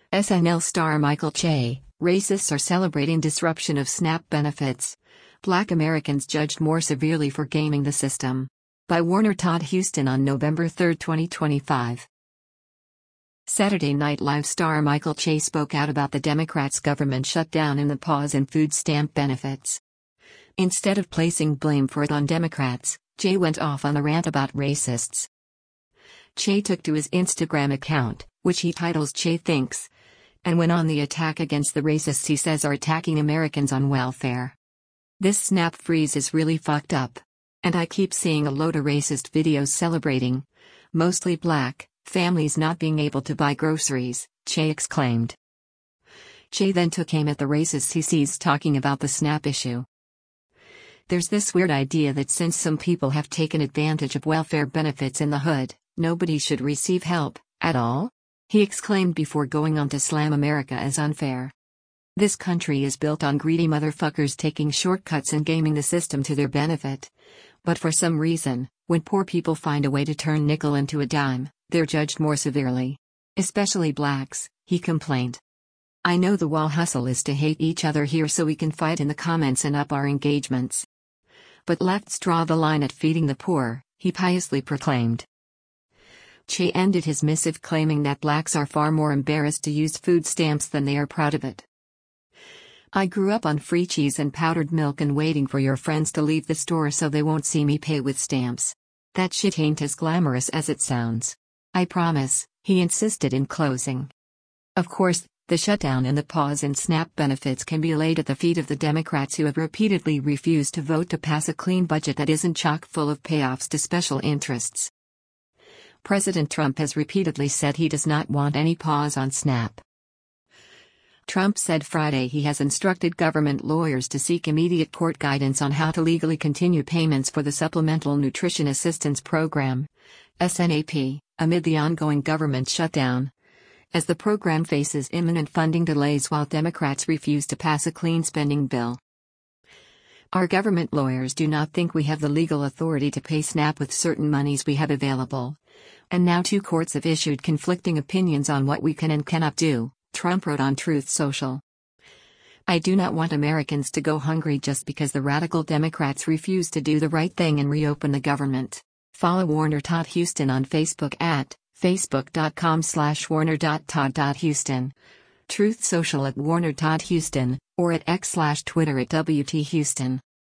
SNL star Michael Che, racists are celebrating disruption of SNAP benefits. Black Americans judged more severely for gaming the system. By Warner Todd Huston on November 3, 2025. Saturday Night Live star Michael Che spoke out about the Democrats' government shutdown and the pause in food stamp benefits. Instead of placing blame for it on Democrats, Che went off on a rant about racists. Che took to his Instagram account, which he titles Che Thinks, and went on the attack against the racists he says are attacking Americans on welfare. This SNAP freeze is really fucked up. And I keep seeing a load of racist videos celebrating, mostly black, families not being able to buy groceries, Che exclaimed. Che then took aim at the racists he sees talking about the SNAP issue. There's this weird idea that since some people have taken advantage of welfare benefits in the hood, nobody should receive help, at all? He exclaimed before going on to slam America as unfair. This country is built on greedy motherfuckers taking shortcuts and gaming the system to their benefit. But for some reason, when poor people find a way to turn nickel into a dime, they're judged more severely. Especially blacks, he complained. I know the wall hustle is to hate each other here so we can fight in the comments and up our engagements. But lefts draw the line at feeding the poor, he piously proclaimed. Che ended his missive claiming that blacks are far more embarrassed to use food stamps than they are proud of it. I grew up on free cheese and powdered milk and waiting for your friends to leave the store so they won't see me pay with stamps. That shit ain't as glamorous as it sounds. I promise, he insisted in closing. Of course, the shutdown and the pause in SNAP benefits can be laid at the feet of the Democrats who have repeatedly refused to vote to pass a clean budget that isn't chock full of payoffs to special interests. President Trump has repeatedly said he does not want any pause on SNAP. Trump said Friday he has instructed government lawyers to seek immediate court guidance on how to legally continue payments for the Supplemental Nutrition Assistance Program, SNAP, amid the ongoing government shutdown, as the program faces imminent funding delays while Democrats refuse to pass a clean spending bill. Our government lawyers do not think we have the legal authority to pay SNAP with certain monies we have available. And now two courts have issued conflicting opinions on what we can and cannot do, Trump wrote on Truth Social. I do not want Americans to go hungry just because the radical Democrats refuse to do the right thing and reopen the government. Follow Warner Todd Huston on Facebook at facebook.com/warner.todd.huston, Truth Social at Warner Todd Huston, or at x/Twitter at WT Huston.